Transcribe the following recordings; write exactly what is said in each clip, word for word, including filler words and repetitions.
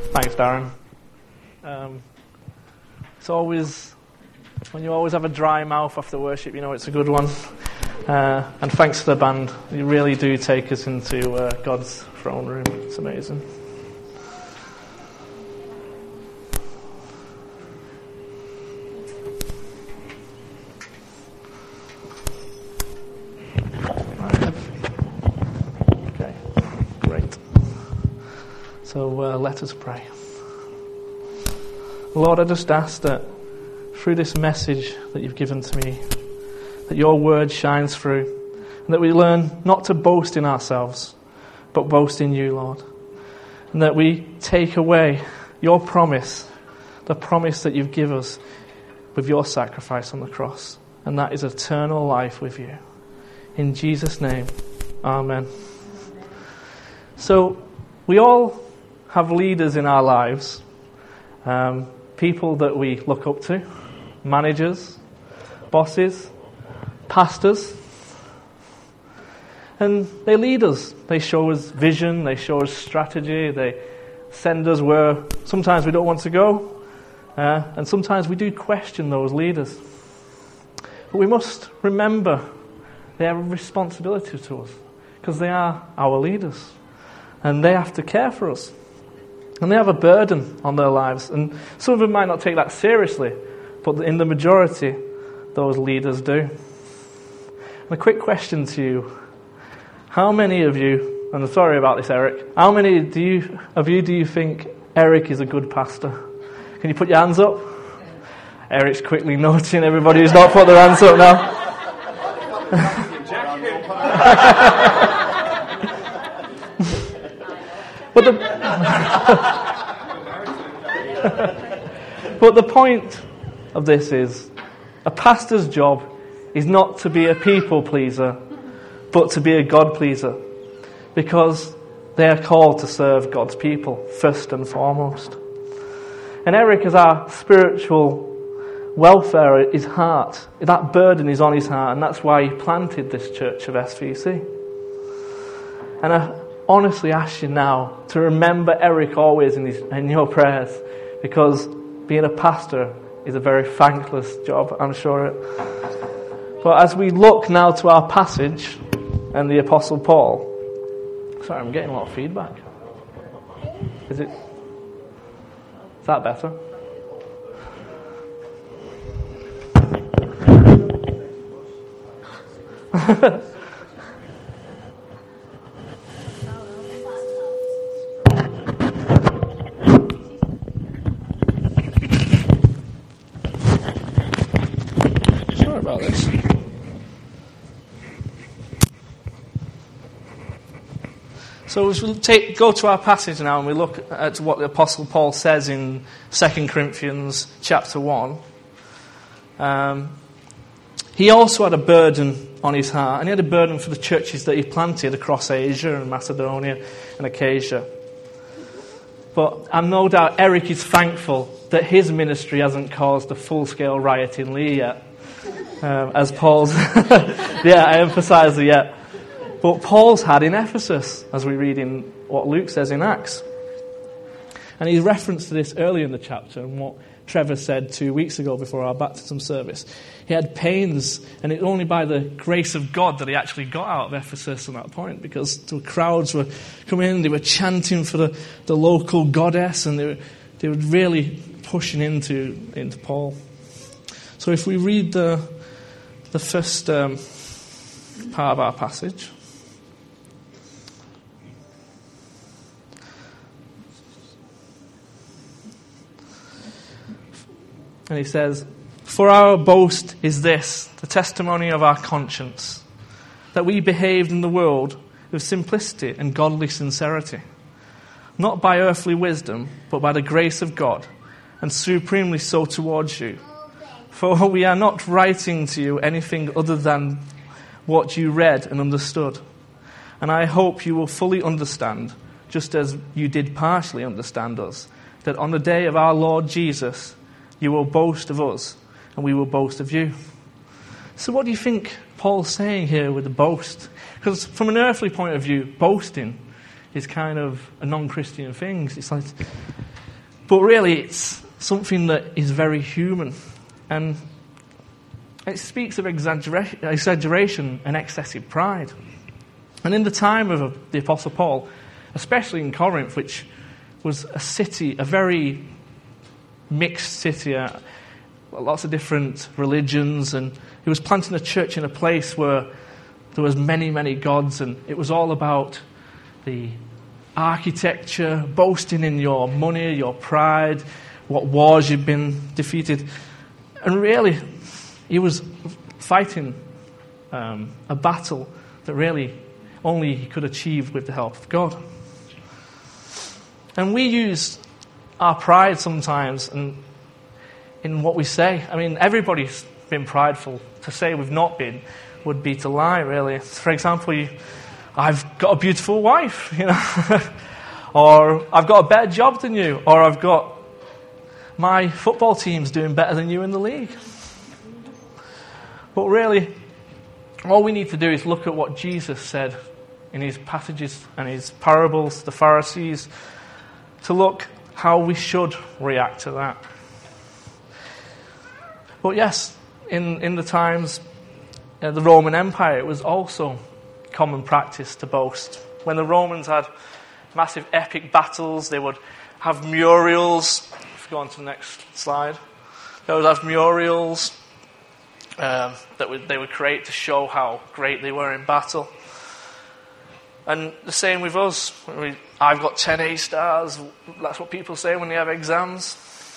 Thanks, Darren. Um, it's always, when you always have a dry mouth after worship, you know it's a good one. Uh, and thanks to the band. You really do take us into uh, God's throne room. It's amazing. Okay, great. So uh, let us pray. Lord, I just ask that through this message that you've given to me, that your word shines through, and that we learn not to boast in ourselves, but boast in you, Lord. And that we take away your promise, the promise that you've given us with your sacrifice on the cross, and that is eternal life with you. In Jesus' name, amen. So, we all have leaders in our lives, um, people that we look up to, managers, bosses, pastors, and they lead us. They show us vision, they show us strategy, they send us where sometimes we don't want to go, uh, and sometimes we do question those leaders. But we must remember they have a responsibility to us, because they are our leaders, and they have to care for us. And they have a burden on their lives, and some of them might not take that seriously, but in the majority, those leaders do. And a quick question to you: how many of you, and I'm sorry about this, Eric, how many do you of you do you think Eric is a good pastor? Can you put your hands up? Eric's quickly noting everybody who's not put their hands up now. But the, but the point of this is, a pastor's job is not to be a people pleaser, but to be a God pleaser, because they are called to serve God's people first and foremost. And Eric, as our spiritual welfare, his heart, that burden is on his heart, and that's why he planted this church of S V C. And I honestly ask you now to remember Eric always in, his, in your prayers, because being a pastor is a very thankless job, I'm sure it. But as we look now to our passage and the Apostle Paul, sorry, I'm getting a lot of feedback. Is it? Is that better? Sorry about this. So as we take, go to our passage now and we look at what the Apostle Paul says in Second Corinthians chapter one. Um, he also had a burden on his heart, and he had a burden for the churches that he planted across Asia and Macedonia and Achaia. But I'm no doubt Eric is thankful that his ministry hasn't caused a full-scale riot in Lee yet. Um, as Paul's... yeah, I emphasise the yet. But Paul's had in Ephesus, as we read in what Luke says in Acts. And he referenced to this earlier in the chapter, and what Trevor said two weeks ago before our baptism service. He had pains, and it's only by the grace of God that he actually got out of Ephesus at that point, because the crowds were coming in, they were chanting for the, the local goddess, and they were, they were really pushing into, into Paul. So if we read the, the first um, part of our passage. And he says, "For our boast is this, the testimony of our conscience, that we behaved in the world with simplicity and godly sincerity, not by earthly wisdom, but by the grace of God, and supremely so towards you. For we are not writing to you anything other than what you read and understood. And I hope you will fully understand, just as you did partially understand us, that on the day of our Lord Jesus, you will boast of us, and we will boast of you." So what do you think Paul's saying here with the boast? Because from an earthly point of view, boasting is kind of a non-Christian thing. It's like, But really, it's something that is very human. And it speaks of exaggeration, exaggeration and excessive pride. And in the time of the Apostle Paul, especially in Corinth, which was a city, a very mixed city, uh, lots of different religions, and he was planting a church in a place where there was many, many gods, and it was all about the architecture, boasting in your money, your pride, what wars you've been defeated. And really, he was fighting um, a battle that really only he could achieve with the help of God. And we use our pride sometimes in, in what we say. I mean, everybody's been prideful. To say we've not been would be to lie, really. For example, you, I've got a beautiful wife, you know, or I've got a better job than you, or I've got my football team's doing better than you in the league. But really, all we need to do is look at what Jesus said in his passages and his parables to the Pharisees to look how we should react to that. But yes, in, in the times of the Roman Empire, it was also common practice to boast. When the Romans had massive epic battles, they would have murals. If you go on to the next slide, they would have murals um, that would, they would create to show how great they were in battle. And the same with us. We, I've got ten A stars. That's what people say when they have exams.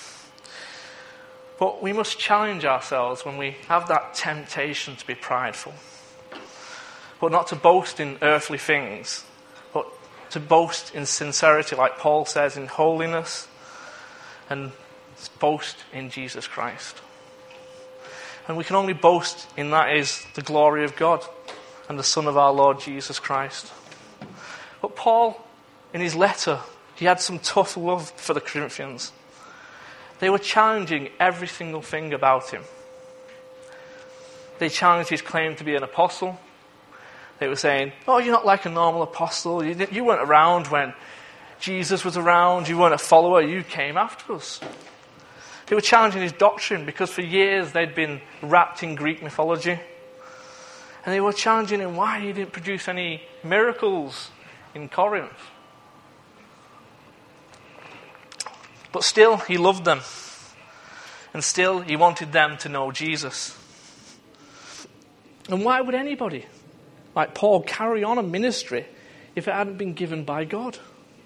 But we must challenge ourselves when we have that temptation to be prideful. But not to boast in earthly things, but to boast in sincerity, like Paul says, in holiness, and boast in Jesus Christ. And we can only boast in that is the glory of God and the Son of our Lord Jesus Christ. But Paul, in his letter, he had some tough love for the Corinthians. They were challenging every single thing about him. They challenged his claim to be an apostle. They were saying, oh, you're not like a normal apostle. You, you weren't around when Jesus was around. You weren't a follower. You came after us. They were challenging his doctrine because for years they'd been wrapped in Greek mythology. And they were challenging him why he didn't produce any miracles in Corinth. But still, he loved them. And still, he wanted them to know Jesus. And why would anybody, like Paul, carry on a ministry if it hadn't been given by God?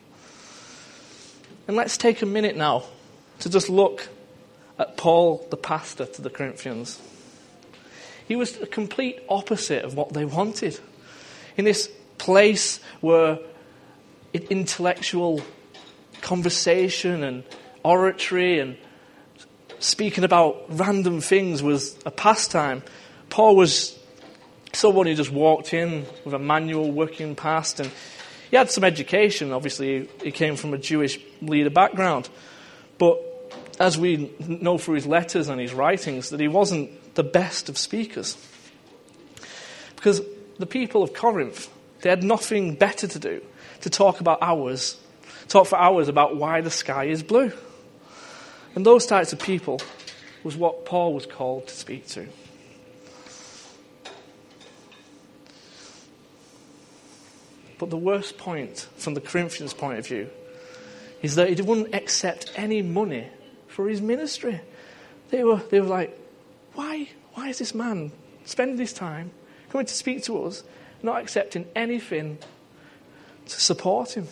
And let's take a minute now to just look at Paul, the pastor to the Corinthians. He was the complete opposite of what they wanted. In this place where intellectual conversation and oratory and speaking about random things was a pastime, Paul was someone who just walked in with a manual working past, and he had some education. Obviously, he came from a Jewish leader background. But as we know through his letters and his writings, that he wasn't the best of speakers. Because the people of Corinth, they had nothing better to do to talk about hours, talk for hours about why the sky is blue. And those types of people was what Paul was called to speak to. But the worst point, from the Corinthians' point of view, is that he wouldn't accept any money for his ministry. They were, they were like, why, why is this man spending his time coming to speak to us, not accepting anything to support him?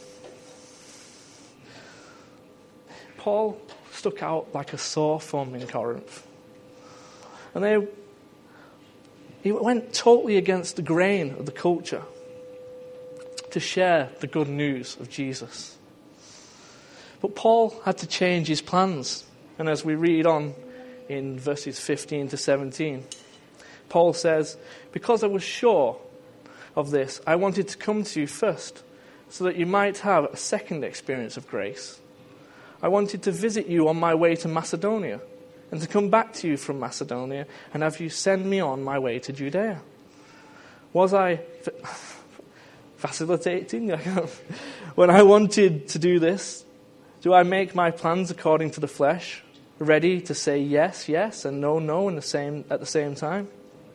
Paul stuck out like a sore thumb in Corinth. And they, he went totally against the grain of the culture to share the good news of Jesus. But Paul had to change his plans. And as we read on in verses fifteen to seventeen, Paul says, because I was sure of this, I wanted to come to you first, so that you might have a second experience of grace. I wanted to visit you on my way to Macedonia, and to come back to you from Macedonia, and have you send me on my way to Judea. Was I facilitating? When I wanted to do this, Do I make my plans according to the flesh, ready to say yes, yes, and no, no in the same, at the same time?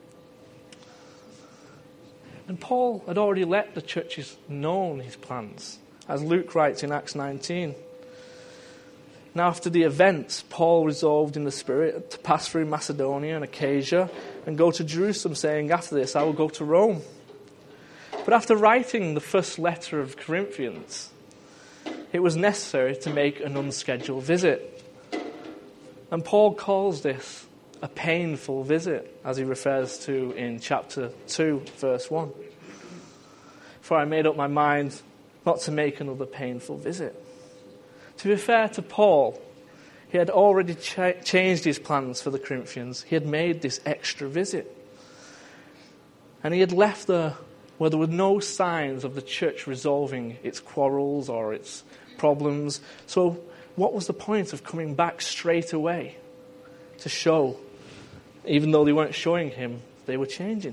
And Paul had already let the churches know his plans, as Luke writes in Acts nineteen. Now after the events, Paul resolved in the Spirit to pass through Macedonia and Achaia and go to Jerusalem, saying, after this I will go to Rome. But after writing the first letter of Corinthians, it was necessary to make an unscheduled visit. And Paul calls this a painful visit, as he refers to in chapter two, verse one. For I made up my mind not to make another painful visit. To be fair to Paul, he had already ch- changed his plans for the Corinthians. He had made this extra visit. And he had left there where there were no signs of the church resolving its quarrels or its problems. So what was the point of coming back straight away to show, even though they weren't showing him, they were changing?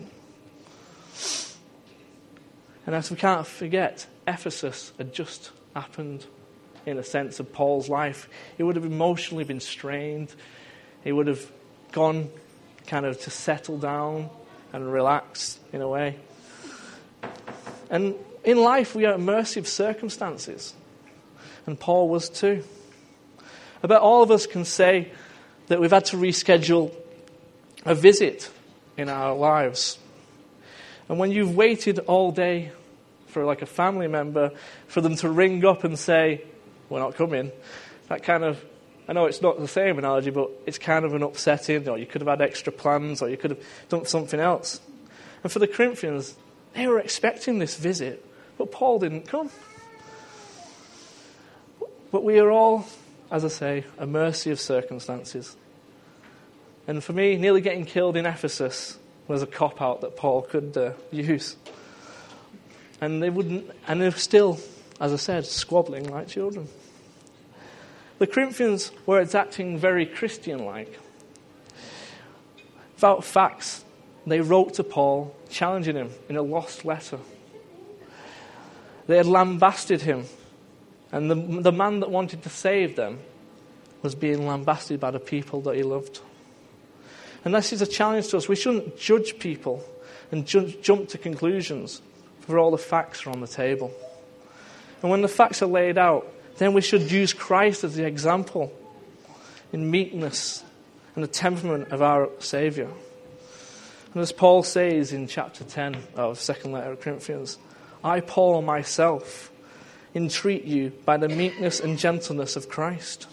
And as we can't forget, Ephesus had just happened. In a sense of Paul's life, he would have emotionally been strained. He would have gone kind of to settle down and relax in a way. And in life, we are at mercy of circumstances. And Paul was too. I bet all of us can say that we've had to reschedule a visit in our lives. And when you've waited all day for like a family member, for them to ring up and say, we're not coming, that kind of, I know it's not the same analogy, but it's kind of an upsetting, or you could have had extra plans, or you could have done something else. And for the Corinthians, they were expecting this visit, but Paul didn't come. But we are all, as I say, a mercy of circumstances. And for me, nearly getting killed in Ephesus was a cop-out that Paul could uh, use. And they wouldn't, and they were still, as I said, squabbling like children. The Corinthians were acting very Christian-like. Without facts, they wrote to Paul, challenging him in a lost letter. They had lambasted him, and the, the man that wanted to save them was being lambasted by the people that he loved. And this is a challenge to us. We shouldn't judge people and ju- jump to conclusions for all the facts are on the table. And when the facts are laid out, then we should use Christ as the example in meekness and the temperament of our Saviour. And as Paul says in chapter ten of second letter of Corinthians, I, Paul, myself, entreat you by the meekness and gentleness of Christ.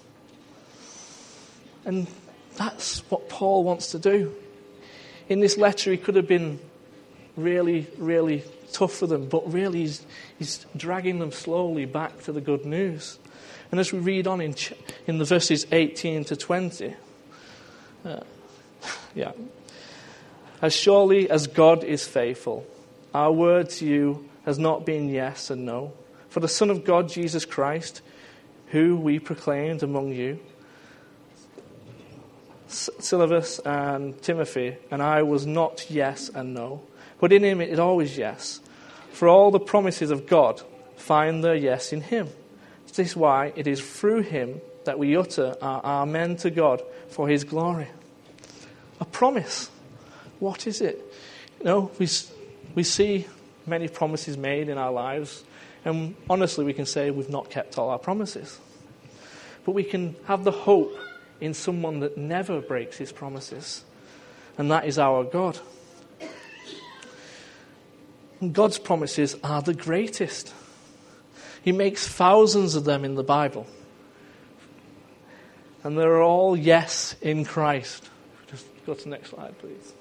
And that's what Paul wants to do. In this letter, he could have been really, really tough for them, but really he's, he's dragging them slowly back to the good news. And as we read on in, in the verses eighteen to twenty, uh, yeah, as surely as God is faithful, our word to you has not been yes and no. For the Son of God, Jesus Christ, who we proclaimed among you, Silvanus and Timothy, and I was not yes and no, but in him it is always yes. For all the promises of God find their yes in him. This is why it is through him that we utter our amen to God for his glory. A promise. What is it? You know, we, we see many promises made in our lives, and honestly we can say we've not kept all our promises. But we can have the hope in someone that never breaks his promises, and that is our God. And God's promises are the greatest. He makes thousands of them in the Bible. And they're all yes in Christ. Just go to the next slide, please.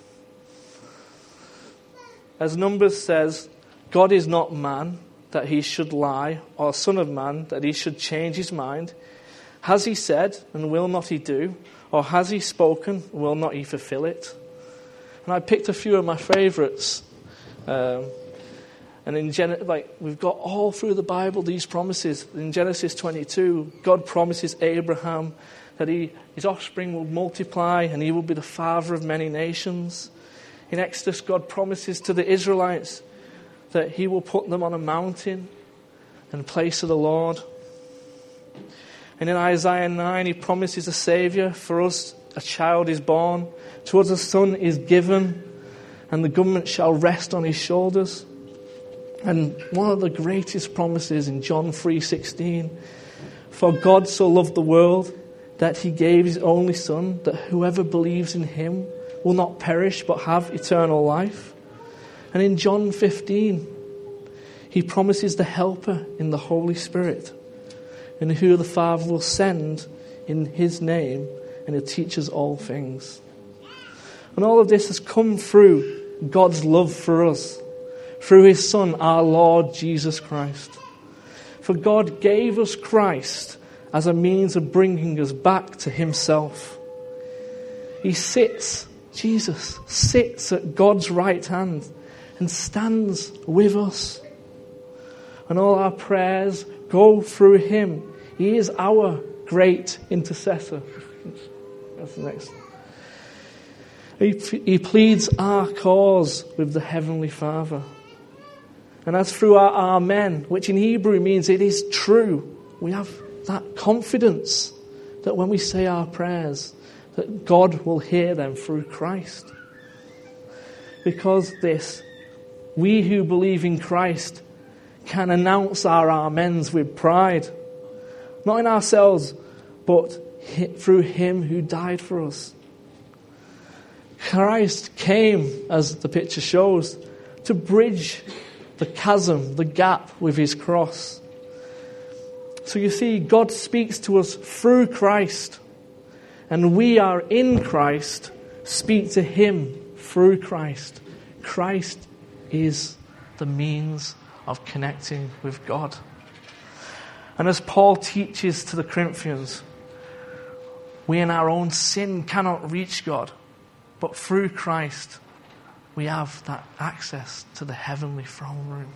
As Numbers says, God is not man that he should lie, or son of man that he should change his mind. Has he said, and will not he do? Or has he spoken, and will not he fulfill it? And I picked a few of my favourites. Um, and in Gen- like we've got all through the Bible these promises. In Genesis twenty-two, God promises Abraham that he, his offspring will multiply and he will be the father of many nations. In Exodus, God promises to the Israelites that he will put them on a mountain and place of the Lord. And in Isaiah nine, he promises a Saviour. For us, a child is born. To us, a son is given. And the government shall rest on his shoulders. And one of the greatest promises in John three sixteen, for God so loved the world that he gave his only Son, that whoever believes in him will not perish but have eternal life. And in John fifteen, he promises the Helper in the Holy Spirit, and who the Father will send in his name, and he'll teach us all things. And all of this has come through God's love for us, through his Son, our Lord Jesus Christ. For God gave us Christ as a means of bringing us back to himself. He sits, Jesus sits at God's right hand and stands with us. And all our prayers go through him. He is our great intercessor. That's the next. He, he pleads our cause with the Heavenly Father. And as through our Amen, which in Hebrew means it is true, we have that confidence that when we say our prayers, that God will hear them through Christ. Because this, we who believe in Christ can announce our amens with pride. Not in ourselves, but through him who died for us. Christ came, as the picture shows, to bridge the chasm, the gap with his cross. So you see, God speaks to us through Christ, and we are in Christ, speak to him through Christ. Christ is the means of connecting with God. And as Paul teaches to the Corinthians, we in our own sin cannot reach God, but through Christ we have that access to the heavenly throne room.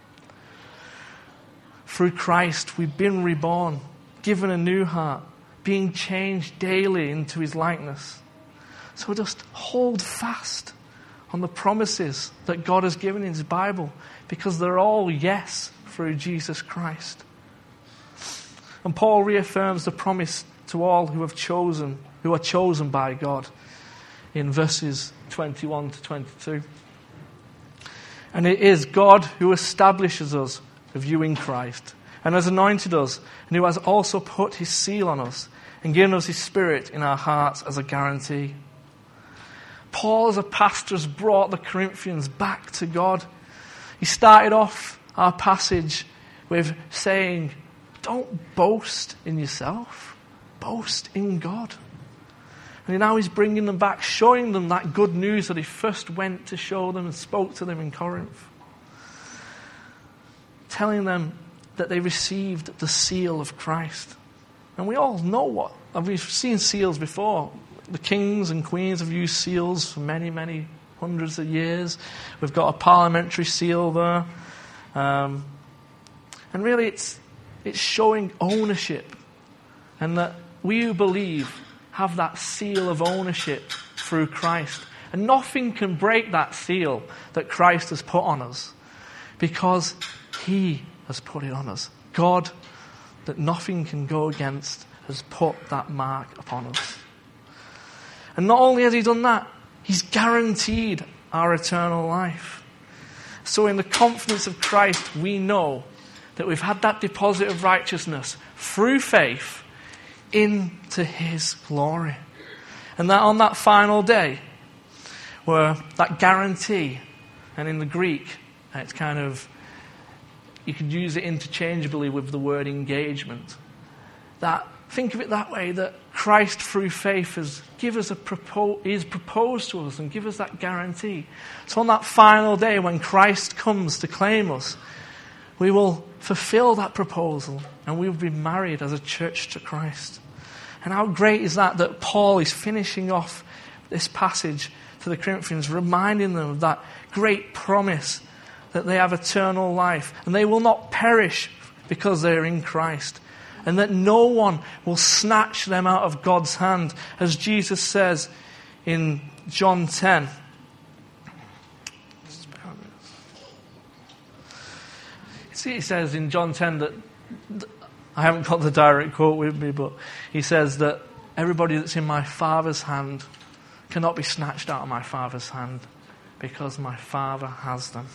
Through Christ we've been reborn, given a new heart, being changed daily into his likeness. So just hold fast on the promises that God has given in his Bible, because they're all yes through Jesus Christ. And Paul reaffirms the promise to all who have chosen, who are chosen by God, in verses twenty-one to twenty-two. And it is God who establishes us with you in Christ, and has anointed us, and who has also put his seal on us, and given us his Spirit in our hearts as a guarantee. Paul, as a pastor, has brought the Corinthians back to God. He started off our passage with saying, don't boast in yourself, boast in God. And now he's bringing them back, showing them that good news that he first went to show them and spoke to them in Corinth. Telling them that they received the seal of Christ. And we all know what, and we've seen seals before. The kings and queens have used seals for many, many hundreds of years. We've got a parliamentary seal there. Um, and really it's it's showing ownership. And that we who believe have that seal of ownership through Christ. And nothing can break that seal that Christ has put on us, because he has put it on us. God, that nothing can go against, has put that mark upon us. And not only has he done that, he's guaranteed our eternal life. So in the confidence of Christ, we know that we've had that deposit of righteousness through faith into his glory. And that on that final day, where that guarantee, and in the Greek, it's kind of, you could use it interchangeably with the word engagement. That, think of it that way, that Christ through faith has give us a propo- is proposed to us and give us that guarantee. So on that final day when Christ comes to claim us, we will fulfill that proposal and we will be married as a church to Christ. And how great is that, that Paul is finishing off this passage to the Corinthians, reminding them of that great promise that they have eternal life and they will not perish because they are in Christ. And that no one will snatch them out of God's hand. As Jesus says in John ten. See, he says in John ten that I haven't got the direct quote with me, but he says that everybody that's in my Father's hand cannot be snatched out of my Father's hand because my Father has them.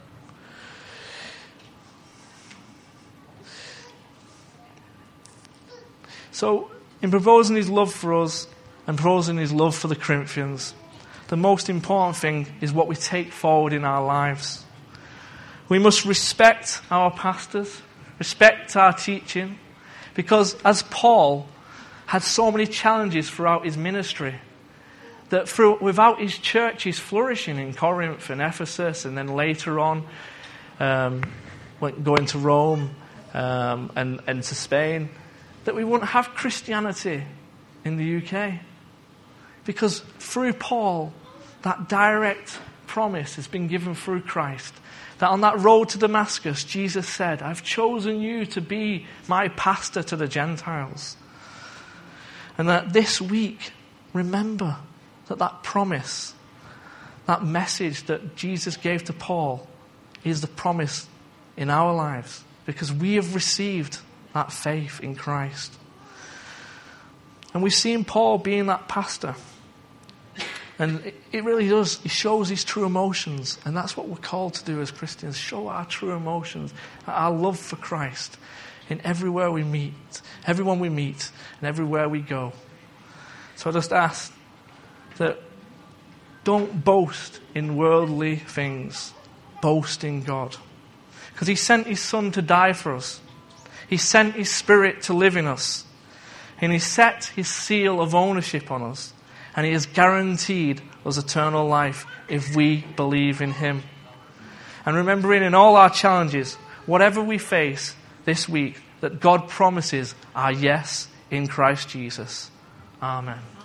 So, in proposing his love for us and proposing his love for the Corinthians, the most important thing is what we take forward in our lives. We must respect our pastors, respect our teaching, because as Paul had so many challenges throughout his ministry, that through, without his churches flourishing in Corinth and Ephesus, and then later on um, going to Rome um, and, and to Spain, that we wouldn't have Christianity in the U K. Because through Paul, that direct promise has been given through Christ. That on that road to Damascus, Jesus said, I've chosen you to be my pastor to the Gentiles. And that this week, remember that that promise, that message that Jesus gave to Paul is the promise in our lives. Because we have received that faith in Christ. And we've seen Paul being that pastor. And it, it really does, he shows his true emotions. And that's what we're called to do as Christians. Show our true emotions, our love for Christ in everywhere we meet, everyone we meet, and everywhere we go. So I just ask that don't boast in worldly things. Boast in God. Because he sent his Son to die for us. He sent his Spirit to live in us. And he set his seal of ownership on us. And he has guaranteed us eternal life if we believe in him. And remembering in all our challenges, whatever we face this week, that God promises our yes in Christ Jesus. Amen.